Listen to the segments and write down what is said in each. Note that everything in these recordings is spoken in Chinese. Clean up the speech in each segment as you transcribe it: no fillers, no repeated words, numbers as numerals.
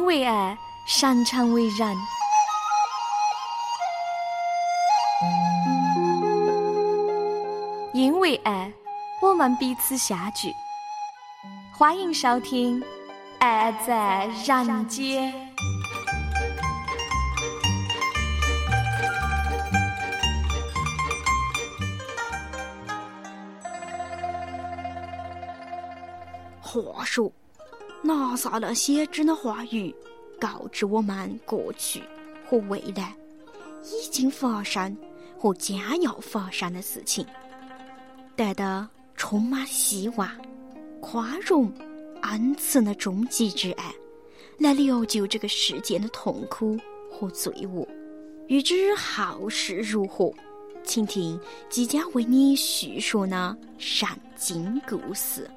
因为爱，擅长为人。因为爱，我们彼此相聚。欢迎收听《爱在人间》。 话说，拿撒勒先知的话语告知我们过去和未来已经发生和将要发生的事情，带着充满希望、宽容、恩慈的终极之爱，来疗救这个世界的痛苦和罪恶。欲知后事如何，请听即将为你叙述的圣经故事。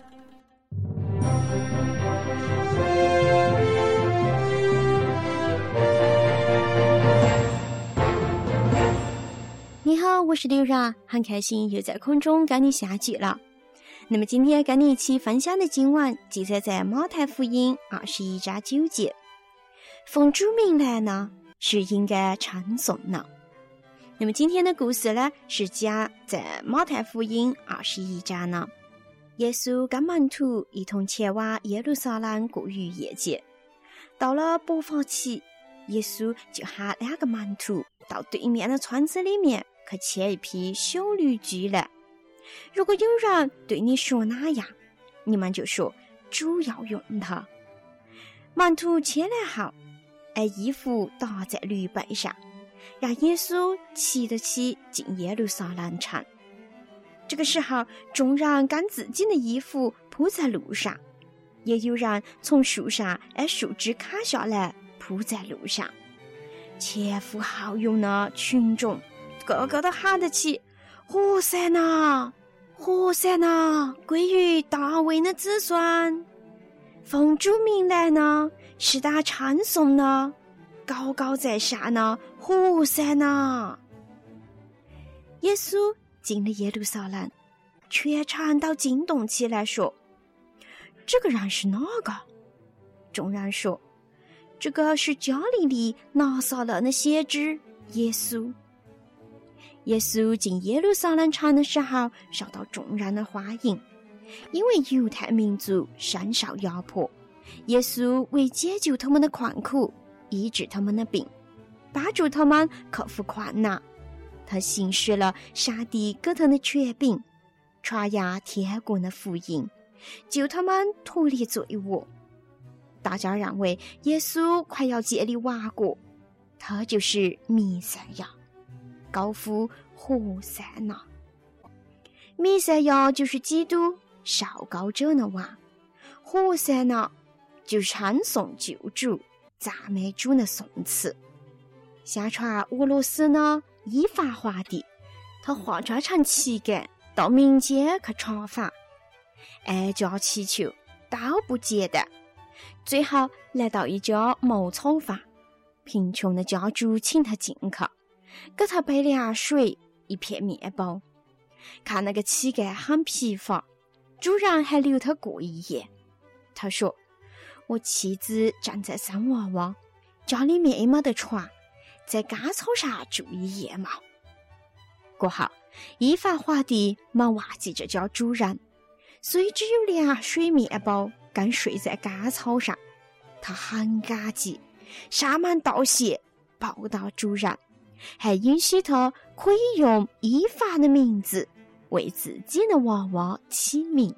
你好，我是刘然，很开心又在空中跟你相聚了。那么今天跟你一起分享的经文记载在马太福音21章9节。奉主名来呢，是应该称颂的。那么今天的故事呢，是讲在马太福音21章呢，耶稣跟门徒一同前往耶路撒冷过逾越节。到了伯法期，耶稣就喊2个门徒到对面的村子里面去牵一匹小驴驹来。如果有人对你说哪样，你们就说主要用它。门徒牵来后，把衣服搭在驴背上，让耶稣骑得起进耶路撒冷城。这个时候，众人将自己的衣服铺在路上，也有人从树上把树枝砍下来铺在路上。前呼后拥的群众个个都喊得起：和散那，和散那，归于大卫的子孙。奉主名来呢，是他称颂呢，高高在上呢，和散那。耶稣进了耶路撒冷，全城都惊动起来，说：这个人是哪个？众人说：这个是加利利拿撒勒的先知耶稣。耶稣进耶路撒冷城的时候，受到众人的欢迎，因为犹太民族深受压迫。耶稣为解救他们的困苦，医治他们的病，帮助他们克服困难。他行使了上帝给他的权柄，传扬天国的福音，救他们脱离罪恶。大家认为耶稣快要建立王国，他就是弥赛亚，高呼和散那。弥赛亚就是基督，受膏者的王。和散那就称颂救主、赞美主的颂词。相传俄罗斯的伊凡皇帝，他化妆成乞丐到民间去查访，哀家祈求都不接待，最后来到一家茅草房，贫穷的家主请他进去，给他杯凉水，一片面包。看那个乞丐很疲乏，主人还留他过一夜。他说：我妻子正在生娃娃，家里面也没得床，在干草上住一夜嘛。过后，伊凡皇帝没忘记这家主人，所以只有凉水面包跟睡在干草上。他很感激，上门道谢，报答主人，还允许他可以用伊凡的名字为自己的娃娃起名。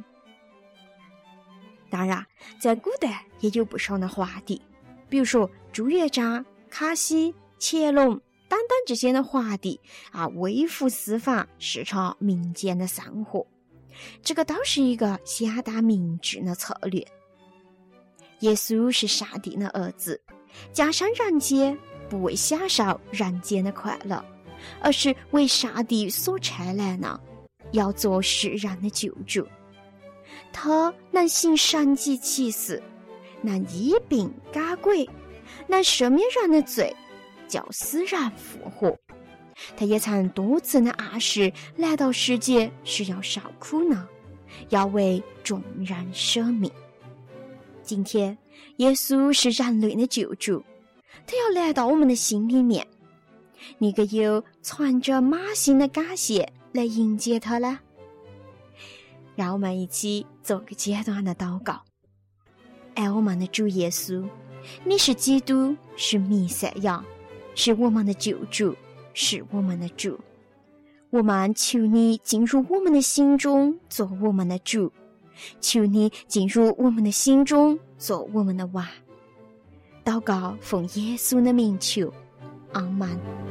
当然，在古代也有不少的皇帝，比如说朱元璋、康熙、乾隆等等这些的皇帝微服私访，视察民间的生活，这个都是一个相当明智的策略。耶稣是上帝的儿子，降生人间不为享受人间的快乐，而是为上帝所差来的，要做世人的救主。他能行神迹奇事，能医病赶鬼，能赦免人的罪，叫死人复活。他也曾多次的暗示来到世界是要受苦呢，要为众人舍命。 今天耶稣是人类的救主，他要来到我们的心里面，你可有穿着马形的感谢来迎接他呢？让我们一起做个简短的祷告。爱我们的主耶稣，你是基督，是弥赛亚，是我们的救主，是我们的主。我们求你进入我们的心中，做我们的主，求你进入我们的心中，做我们的王。祷告奉耶稣的名求，阿们。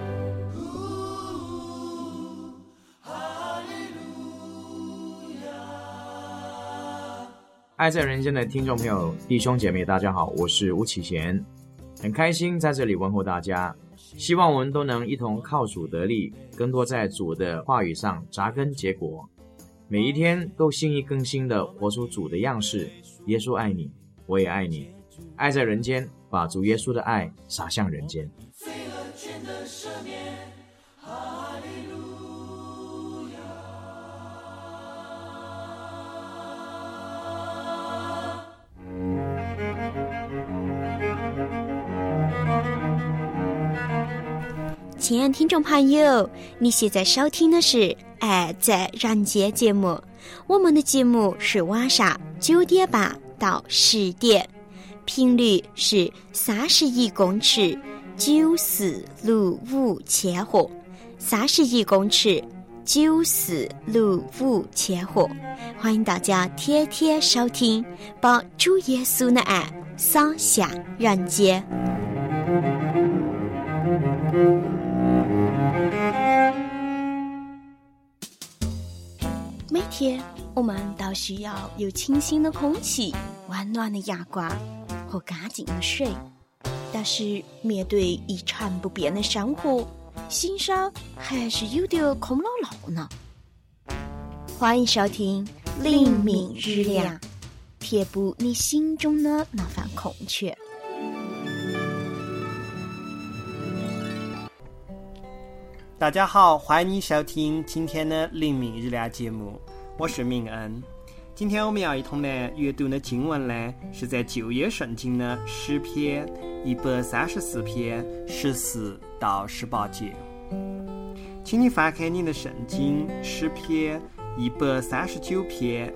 爱在人间的听众朋友、弟兄姐妹，大家好，我是吴启贤，很开心在这里问候大家。希望我们都能一同靠主得力，更多在主的话语上扎根结果，每一天都心意更新的活出主的样式。耶稣爱你，我也爱你。爱在人间，把主耶稣的爱洒向人间。 罪恶全的赦免，哈利路亚。 亲爱的听众朋友，你现在收听的是《爱在人间》节目，我们的节目是晚上9点半到10点，频率是31公尺9465千赫，31公尺9465千赫。欢迎大家天天收听，把主耶稣的爱洒向人间。每天我们都需要有清新的空气、温暖的阳光和干净的水，但是面对一成不变的生活，心上还是有点空落落呢。欢迎收听灵命日亮，填补你心中的那份空缺。 大家好，欢迎你收听今天的灵命日亮节目，我是明恩。今天我们要一同来阅读的经文呢，是在旧约圣经的诗篇134篇14到18节。请你翻开你的圣经诗篇139篇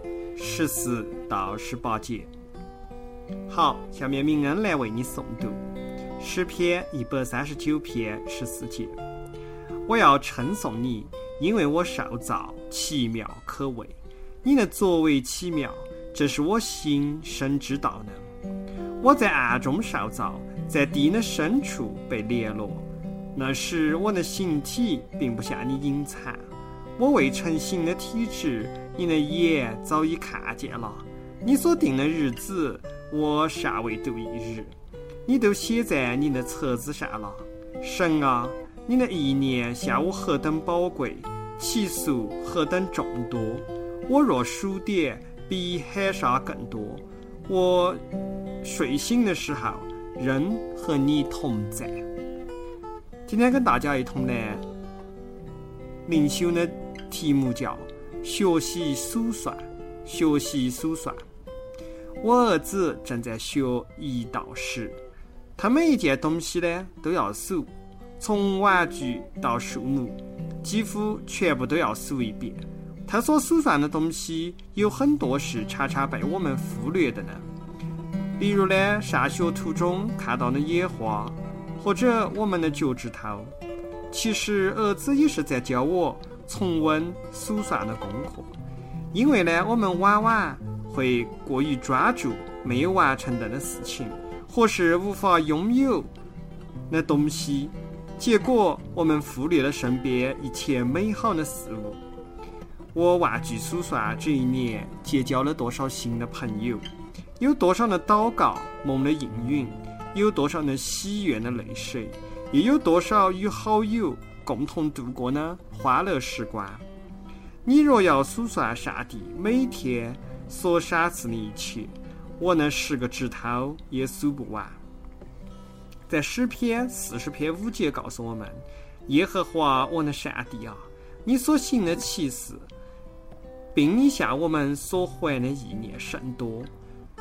14到18节。好，下面明恩来为你诵读诗篇139篇14节。我要称颂你，因为我受造奇妙可畏，你的作为奇妙，这是我心深知道的。我在暗中受造，在地的深处被联络，那时我的形体并不向你隐藏，我未成形的体质，你的眼早已看见了。你所定的日子，我尚未度一日，你都写在你的册子上了。神啊，你的意念向我何等宝贵，其数何等众多，我若数点，比海沙更多。我睡醒的时候，仍和你同在。今天跟大家一同来灵修的题目叫学习数算。学习数算，我儿子正在学1到10，他每一件东西呢都要数，从玩具到树木，几乎全部都要数一遍。他所数算的东西有很多是常常被我们忽略的呢，比如呢，上学途中看到的野花，或者我们的脚趾头。其实儿子也是在教我重温数算的功课，因为呢，我们往往会过于专注没有完成的事情，或是无法拥有的东西，结果我们忽略了身边一切美好的事物。我忘记数算这一年结交了多少新的朋友，有多少的祷告蒙了应允，有多少的喜悦的泪水，也有多少与好友共同度过呢欢乐时光。你若要数算上帝每天所赏赐的一切，我那10个指头也数不完。在诗篇40篇5节告诉我们，耶和华我的上帝啊，你所行的奇事，并你向我们所怀的意念甚多。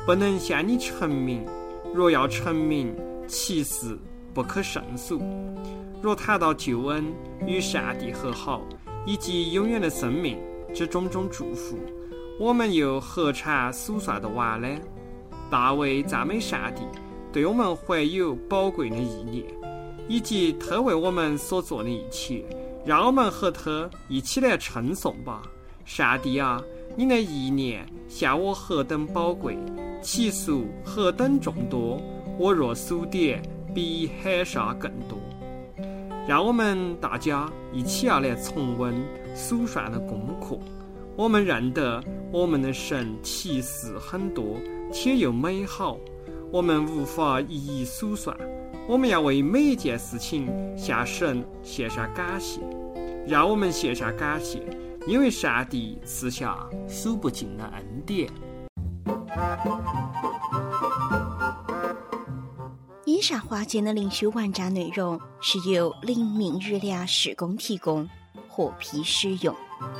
不能向你陈明，若要陈明，其事不可胜诉。若谈到救恩与上帝和好以及永远的生命这种种祝福，我们又何尝数算得完呢？大卫赞美上帝对我们怀有宝贵的意念，以及他为我们所做的一切，让我们和他一起来称颂吧。上帝啊，你的意念向我何等宝贵，其数何等众多，我若数点，比海沙更多。让我们大家一起要来重温数算的功课。我们认得我们的神其实很多，且又美好，我们无法一一数算。我们要为每一件事情向神献上感谢，让我们献上感谢，因为上帝赐下数不尽的恩典。 以上话节的灵修完整内容是由灵敏日粮事工提供，获批使用。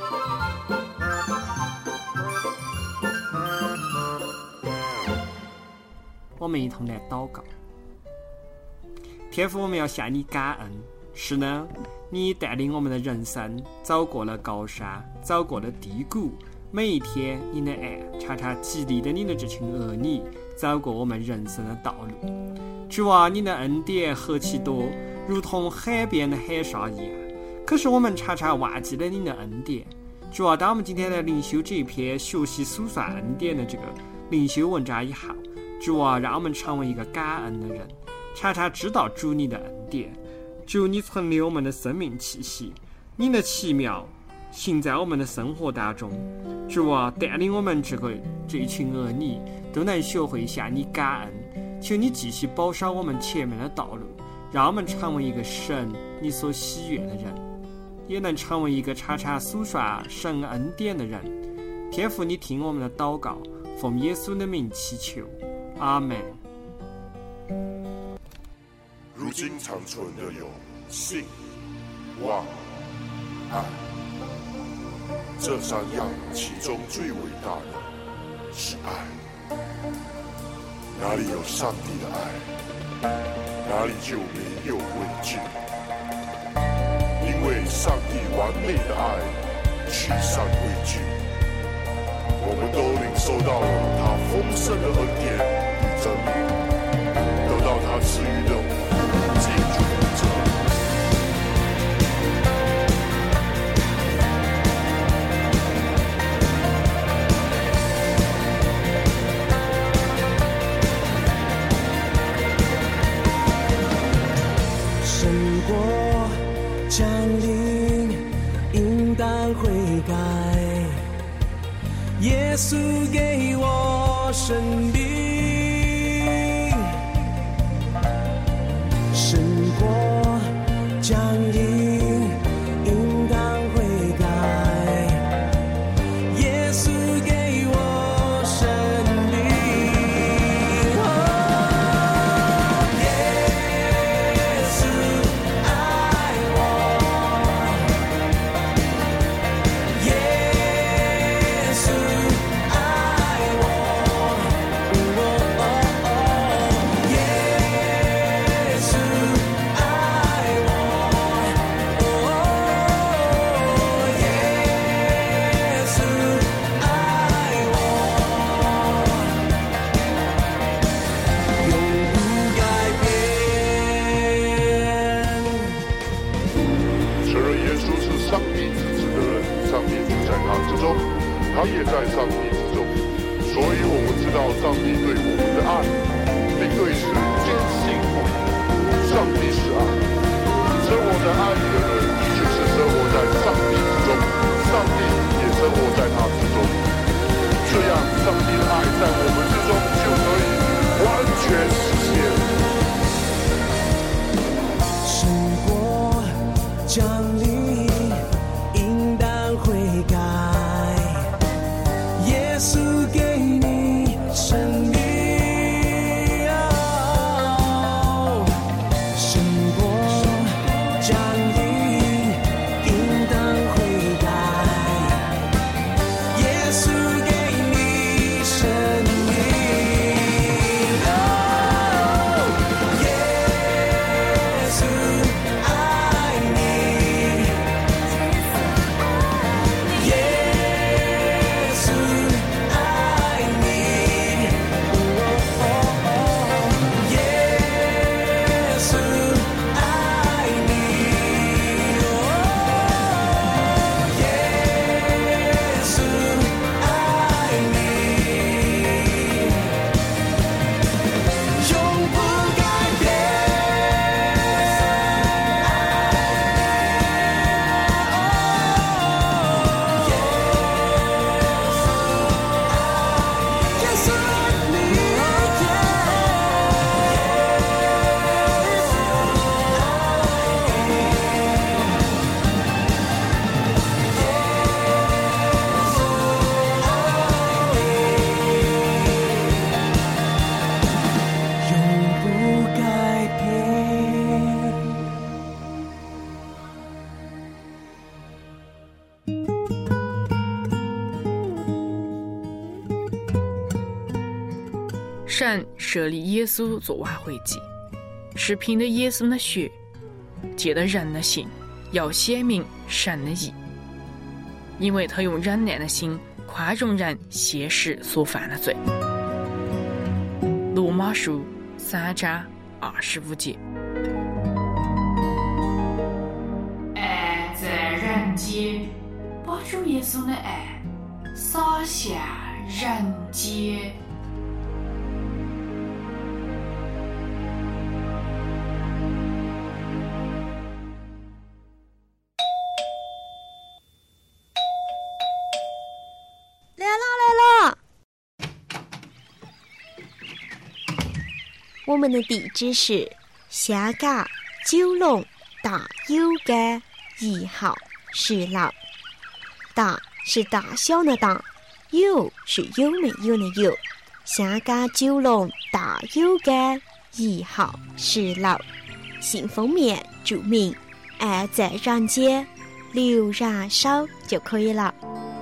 我们一同来祷告。天父，我们要向你感恩，是呢，你带领我们的人生走过了高山，走过了低谷，每一天你的爱常常激励着你的这群儿女走过我们人生的道路。主啊，你的恩典何其多，如同海边的海沙一样，可是我们常常忘记了你的恩典。主啊，当我们今天来灵修这一篇学习数算恩典的这个灵修文章以后，主啊，让我们成为一个感恩的人，常常知道主你的恩典。主，你存留我们的生命气息，你的奇妙行在我们的生活当中。主啊，带领我们这一群儿女都能学会向你感恩。求你继续保守我们前面的道路，让我们成为一个神你所喜悦的人，也能成为一个常常数算神恩典的人。天父，你听我们的祷告，奉耶稣的名祈求，阿们。 如今长存的有信、望、爱，这三样，其中最伟大的是爱。哪里有上帝的爱，哪里就没有畏惧，因为上帝完美的爱驱散畏惧。我们都领受到了他丰盛的恩典与真理，得到他赐予的基督者。 胜过降临，应当悔改。耶稣给我生命，胜过降临，应当悔改。耶稣给我生命，耶稣爱我，耶稣爱我，耶稣爱我，耶稣爱我，永不改变。 承认耶稣是上帝之子的人，上帝住在他之中，他也在上帝之中。所以我们知道上帝对我们的爱，并对世人坚信不疑。上帝是爱，生活在爱里的人，就是生活在上帝之中，上帝也生活在他之中。这样，上帝的爱在我们之中就可以完全实现。 胜过降临，应当悔改。耶稣给你生命，胜过降临，应当悔改。耶稣给你生命。 神设立耶稣做挽回祭，是凭着耶稣的血，借着人的心，要显明神的义，因为他用忍耐的心宽容人些时所犯的罪。罗马书3章25节。 爱在人间，把主耶稣的爱洒向人间。 来了！我们的地址是香港九龙大有街1号10楼。大是大小的大，有是有没有的有。香港九龙大有街1号10楼。信封面注明“爱在人间”，留燃烧就可以了。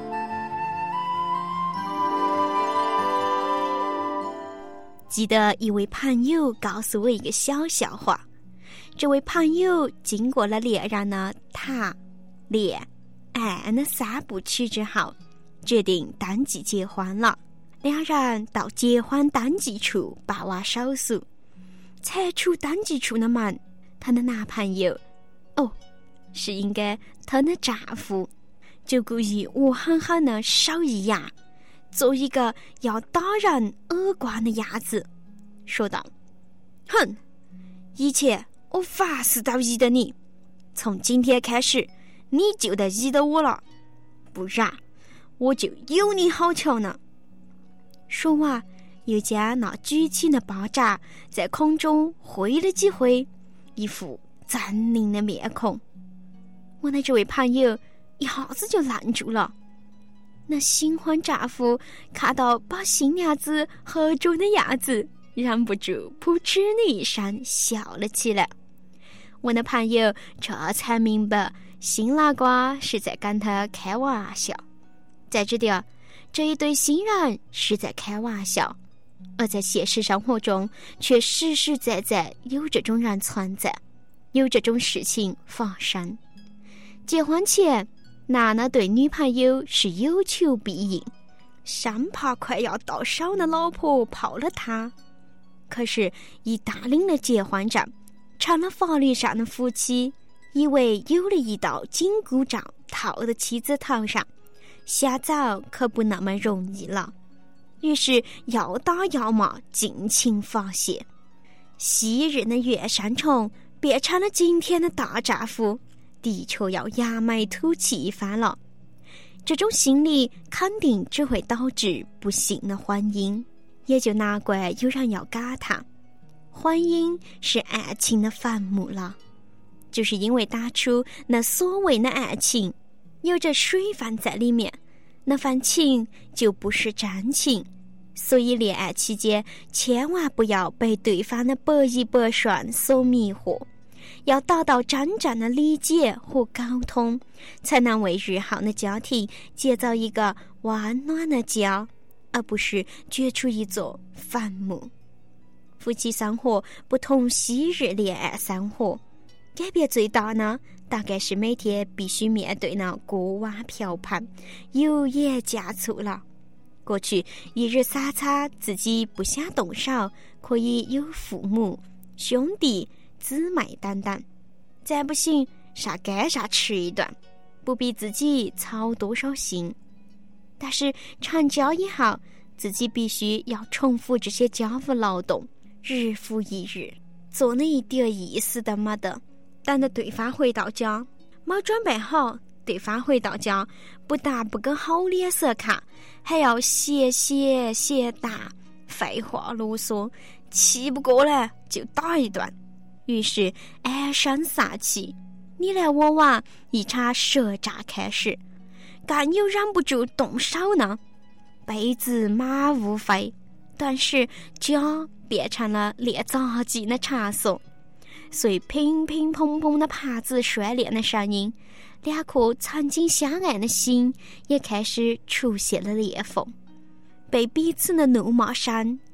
记得一位朋友告诉我一个小笑话。这位朋友经过了恋人的谈、恋、爱的3部曲之后，决定登记结婚了。两人到结婚登记处办完手续，才出登记处的门，她的男朋友，是应该她的丈夫，就故意恶狠狠的手一扬，做一个要打人耳光的样子，说道：“哼，以前我凡事都依着你，从今天开始你就得依着我了，不然我就有你好瞧呢。”说完又将那举起的巴掌在空中挥了几挥，一副狰狞的面孔。我的这位朋友一下子就愣住了。那新婚丈夫看到把新娘子合住的样子，忍不住扑哧的一声笑了起来。我的朋友这才明白新郎官是在跟他开玩笑，在这点这一对新人是在开玩笑，而在现实生活中却实实在在有这种人存在，有这种事情发生。结婚前，男的对女朋友是有求必应，生怕快要到手的老婆泡了他。可是一打领了结婚证，成了法律上的夫妻，以为有了一道紧箍咒套在妻子头上，下走可不那么容易了。于是要打要骂，尽情发泄。昔日的原生虫变成了今天的大丈夫，的确要扬眉吐气一番了。这种心理肯定只会导致不幸的婚姻，也就难怪有人要感叹，婚姻是爱情的坟墓了。就是因为当初那所谓的爱情有着水分在里面，那份情就不是真情，所以恋爱期间千万不要被对方的百依百顺所迷惑，要达到真正的理解和沟通，才能为日后的家庭建造一个温暖的家，而不是掘出一座坟墓。夫妻生活不同昔日恋爱生活，改变最大呢，大概是每天必须面对那锅碗瓢盆，油盐酱醋了。过去一日三餐自己不想动手，可以有父母、兄弟、姊妹等等，再不行啥该啥吃一顿，不必自己操多少心。但是成家以后，自己必须要重复这些家务劳动，日复一日，做了一点意思都没得。等到对方回到家，没准备好，对方回到家不但不给好脸色看，还要写打，废话啰嗦，气不过来就打一顿。于是唉声丧气，你来我往，一场舌战开始。更有忍不住动手呢，杯子满屋飞，但是家变成了练杂技的场所，随乒乒乓乓的盘子摔裂的声音，两颗曾经相爱的心也开始出现了裂缝，被彼此的怒骂声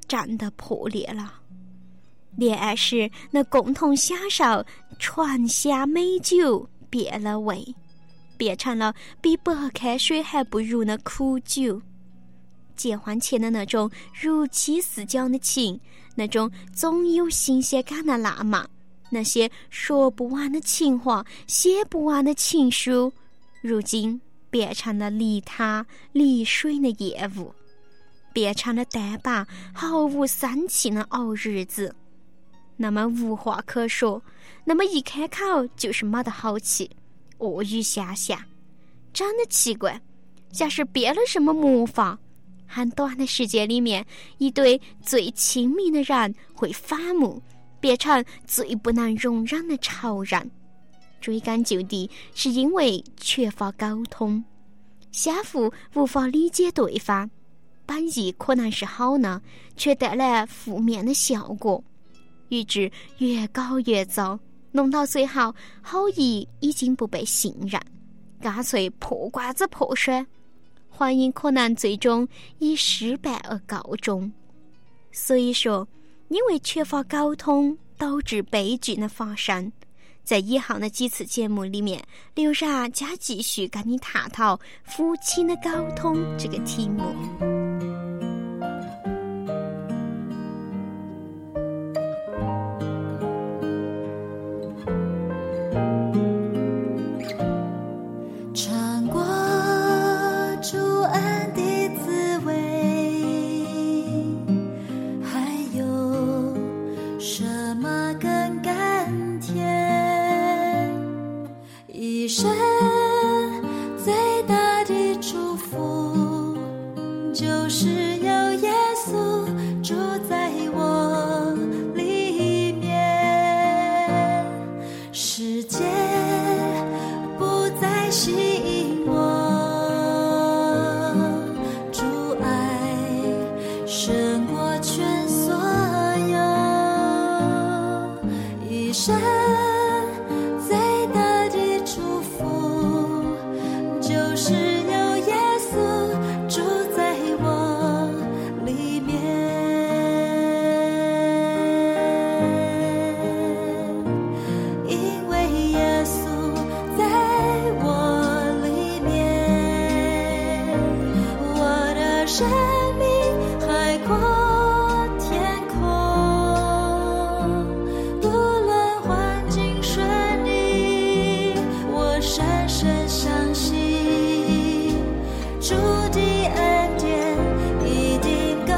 战得破裂了。恋爱时那共同享受传下美酒变了味，变成了比白开水还不如的苦酒。结婚前的那种如漆似浆的情，那种总有新鲜感的浪漫，那些说不完的情话，写不完的情书，如今变成了离他离水的业务，变成了单把毫无生气的熬日子。那么无话可说，那么一开口就是没得好气，恶语相向。真的奇怪，像是变了什么魔法，很短的时间里面，一对最亲密的人会反目，变成最不能容忍的仇人。追根究底，是因为缺乏沟通，相互无法理解对方，本意可能是好呢，却带来负面的效果，于是越搞越糟，弄到最后好意已经不被信任，干脆破罐子破摔，婚姻可能最终以失败而告终。所以说，因为缺乏沟通导致悲剧的发生。在以后的几次节目里面，刘莎将继续跟你探讨夫妻的沟通这个题目。 尝过主恩的滋味，还有什么更甘甜？一生最大的祝福，就是有耶稣住在我里面，世界不再吸引我，主爱胜过全所有，一生最大的祝福，就是有耶稣住在我里面，因为耶稣在我里面，我的生命海阔天空，不论环境顺利，我深深相信主的恩典一定够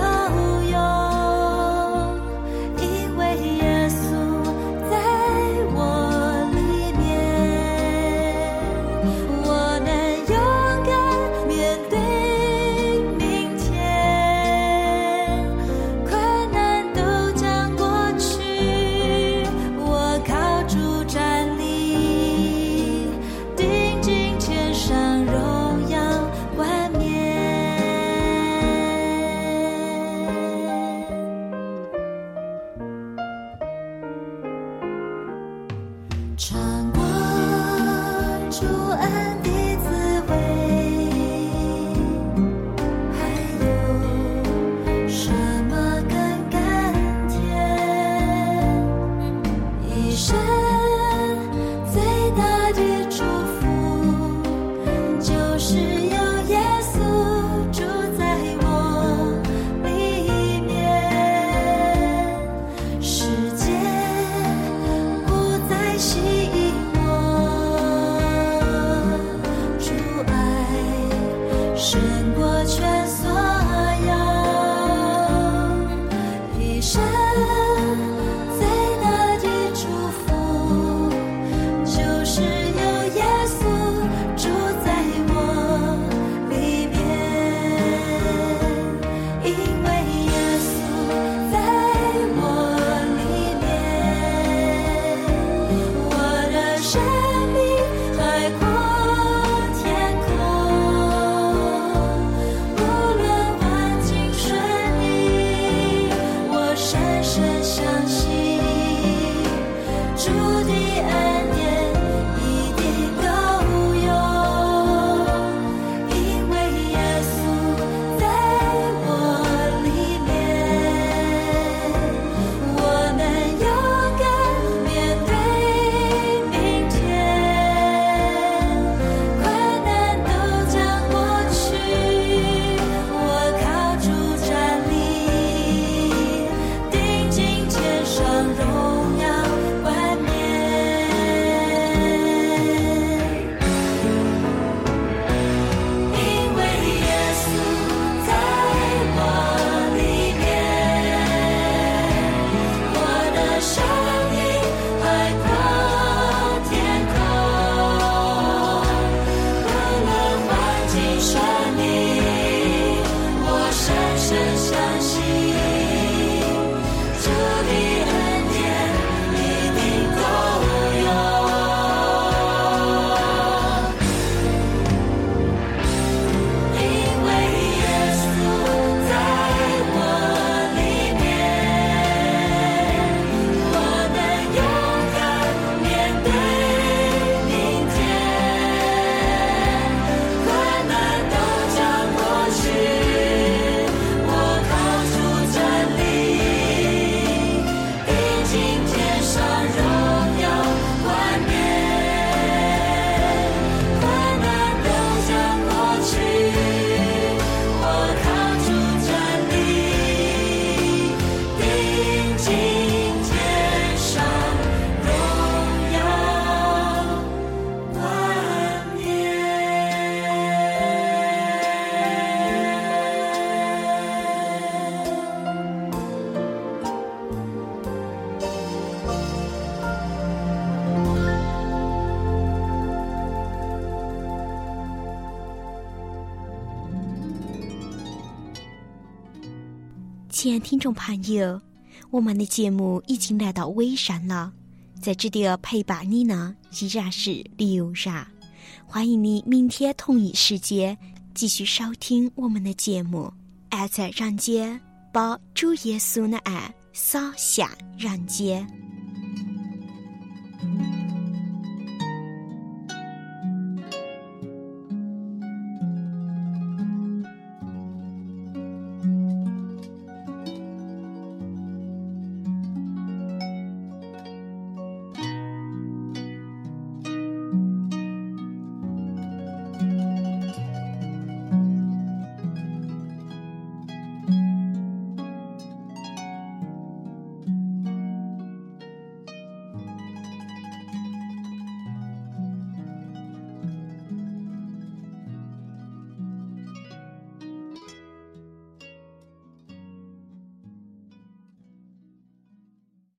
用，因为耶稣在我里面，我能勇敢面对明天，困难都将过去，我靠主站立，定睛天上荣耀冠冕。 亲爱听众朋友，我们的节目已经来到尾声了，在这里陪伴你呢依然是刘然，欢迎你明天同一时间继续收听我们的节目。爱在人间，把主耶稣的爱洒向人间。